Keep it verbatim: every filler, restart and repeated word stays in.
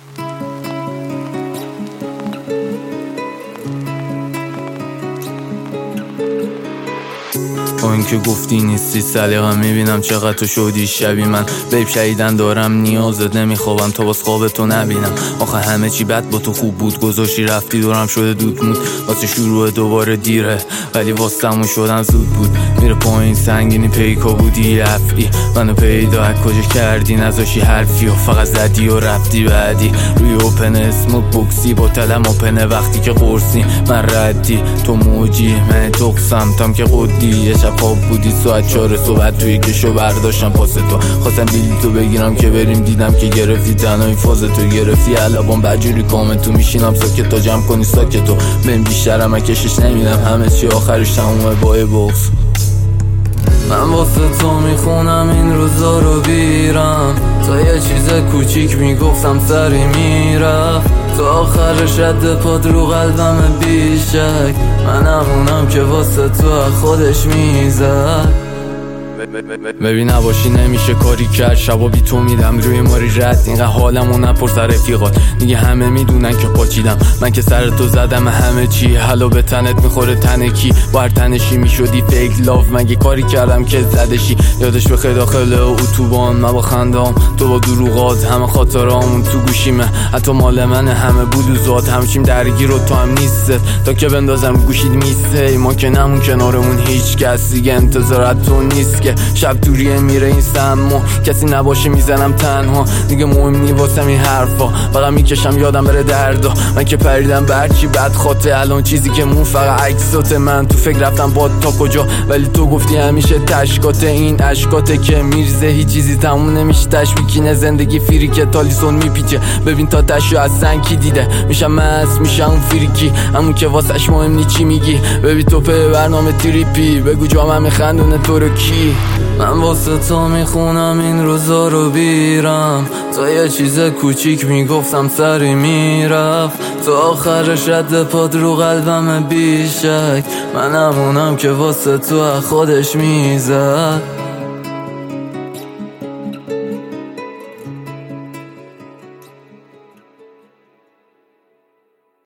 با اینکه گفتی نیستی سلیقم میبینم چقدر تو شدی شبیه من. بیب شهیدن دارم نیازت نمیخوابم تا باز خواب تو نبینم. آخه همه چی بد با تو خوب بود، گذاشتی رفتی دورم شده دود مود. واسه شروع دوباره دیره ولی واسمون شدن زود بود. میره پایین سنگینی پیکا بودی افعی منو پیدا از کجا کردی نذاشی حرفی و فقط زدی و رفتی بعدی. روی اوپن اسم بوکسی با تلم اوپنه وقتی که قرصی من ردی تو موجی من تقسم تام که قدی. یه شب خواب بودی ساعت چهار صبح توی کشو برداشتم پاس تو خواستم بیلی تو بگیرم که بریم دیدم که گرفتی تنهایی فاز تو گرفتی علبان بجوری کامل تو میشینم ساکت تا جمع کنی ساکت تو من بیشترم کشش نمیدم همه چی آخرش تمومه با بوکس. من واسه تو میخونم این روزا رو بیرم تا یه چیز کوچیک میگفتم سری میرفت تو آخرش رد پاد رو قلبم بیشک من همونم که واسه تو خودش میزد. ببین نباشی نمیشه کاری کرد شبا بی تو میدم روی ماری رد اینقدر حالمو نپرس رفیقات دیگه همه میدونن که پاچیدم من که سر تو زدم همه چی حالا به تنت میخوره تنکی با هر تنشی میشدی فیک لاف مگه کاری کردم که زدشی یادش بخیر داخل اتوبان من با خندام تو با دروغات همه خاطرامون تو گوشیمه حتی مال من همه بلوزات همچین درگیر رو تو هم نیست تا که بندازم گوشید میسته ما که نمون کنارمون هیچ کس دیگه انتظارت تو نیست که شب توریه میره این سمو کسی نباشه میزنم تنها دیگه مهم نی واسم این حرفا فقط میکشم یادم بره دردا من که پریدم برچی بد خاطه الان چیزی که مون فقط عکسات من تو فکر رفتم با تا کجا ولی تو گفتی همیشه تشکات این اشکاته که میرزه هیچ چیزی تموم نمیشه تشویکینه زندگی فیری که تالیسون میپیچه ببین تا تشو از سن کی دیده میشم مست میشم اون فریکی همون که واسش مهم نی چی میگی ببین تو په برنامه تریپی بگو جامم میخندونه تو رو کی. من واسه تو میخونم این روزا رو بیرم تا یه چیز کوچیک میگفتم سری میرفت تو آخرش رد پاد رو قلبم بیشک من همونم که واسه تو خودش میزد.